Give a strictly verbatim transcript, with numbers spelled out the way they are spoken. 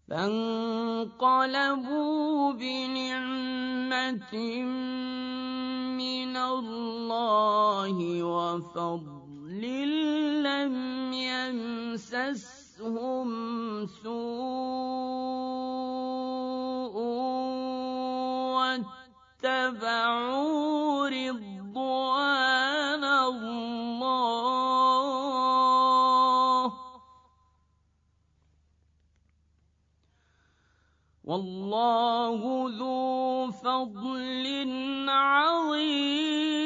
فانقلبوا بنعمة من الله وفضل لم يمسسهم سوء واتبعوا رضوان الله والله ذو فضل عظيم.